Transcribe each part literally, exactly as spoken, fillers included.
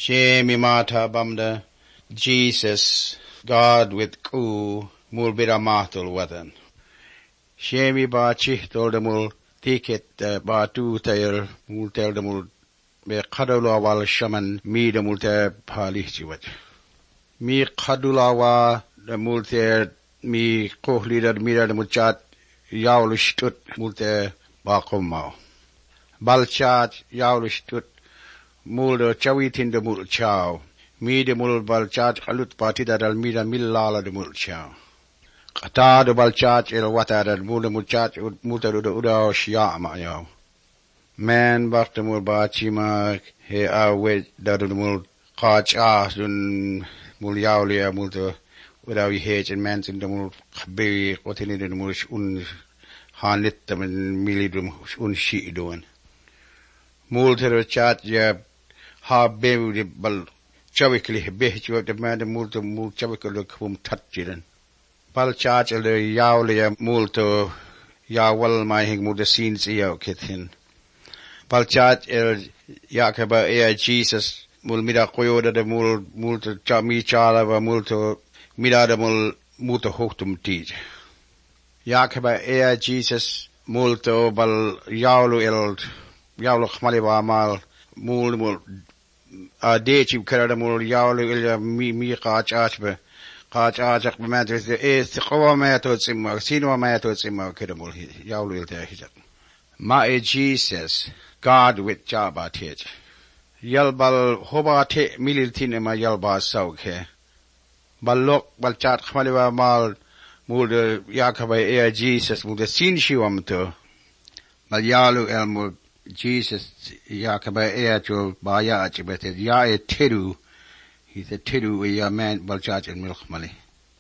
Shemi mata bamda Jesus God with ku mul bira matul wadan. Shemi ba chihtol de mul tiket ba tu tayr mul tel de mul be qadula wal shaman mi de mul te palihti wat. Mi qadula wa de mul te mi kohli de mi de mul chat yawl shtut mul te ba qomma. Bal chat yawl shtut mul de chawitin de mul chaw. Mi de mul bal chat alut partida dal mi de millala de mul chaw. Qata de bal chat el wata de mul de mul chat mul te de uda shia ma yaw. Man bak de mul ba chima he a we da de mul qach a dun mul yaw le mul te uda wi he en man sin de mul khabi qotini de mul un hanit de mili de un shi doan. Mul te chat ya ha bew de bal chawikli be chu de man de mul te mul chawikli kum tat jiran bal chat le yaw le mul to ya wal mai hing mul de sin si yaw kithin bal chat el yakaba e Jesus mul mira koyo de mul mul to chami chala va mul to mira de mul mul to hochtum tij yakaba e Jesus mul to bal yawlu el yawlu khmali wa mal mul mul a de chib karada mul yawlu il mi mi qach achbe qach achak bima de e qawa ma to tsimma sino ma to tsimma kada mul yawlu il ta hijat ma e Jesus God with jaba tej yalbal hoba te milil tin ma yalba sauke balok bal chat khmali wa mal mul de yakaba e Jesus mul de sin shiwam to bal yawlu el mul Jesus yakaba eacho baya achibete ya e teru he the teru ya man balchat and milk mali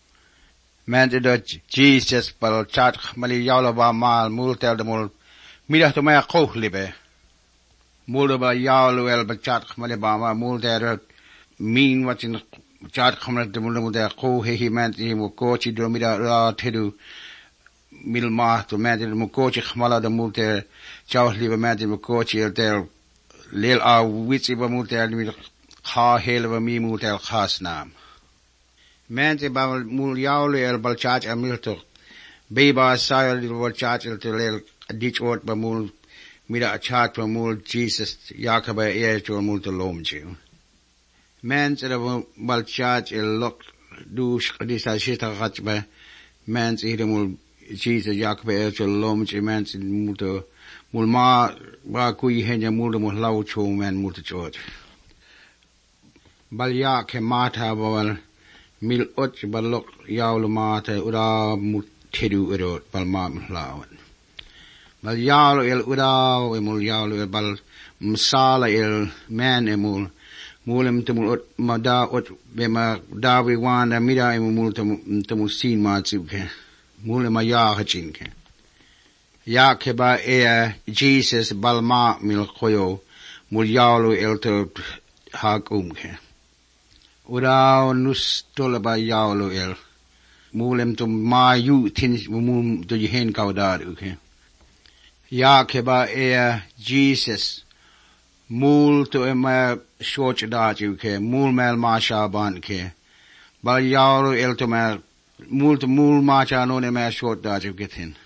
man de Jesus balchat mali yawla ba mal mul tel de mul mira to ma ko libe mul ba yawlu el balchat mali ba ma mul der mean what in chat khamna de mul mul der ko he he man he mo ko chi do mira ra teru mil ma to man de mo ko chi khmala de mul ter Chawh liba mati mo kochi el tel lel a witsi ba mutel mi kha hel ba mi mutel khas nam mati ba mul yawle el balchach amil to be ba sayal el balchach el tel dich ot ba mul mira achat ba mul Jesus yakaba e to mul to lomji man se ba balchach el lok dus disa shita khat ba man se mul Jesus yakaba e to lomji man se mul to mul ma ba kui henya mul mul lau cho man mul to chot bal ya ke mata bal mil ot balok yawl mata ura mul tedu erot bal ma lawan bal yawl el ura mul yawl bal msala el man emul mulem tumul ot mada ot be ma dawi wan mira emul tumul sin ma tsuke mulem ma ya hachinke ya keba e Jesus balma mil koyo mul yawlu el to hak umke ura nus tolaba yawlu el mulem to ma yu tin mum to hen kaudar uke ya keba e Jesus mul to ema shoch da uke mul mel ma shaban ke bal yawlu el to ma mul to mul ma cha no ne ma shot da uke tin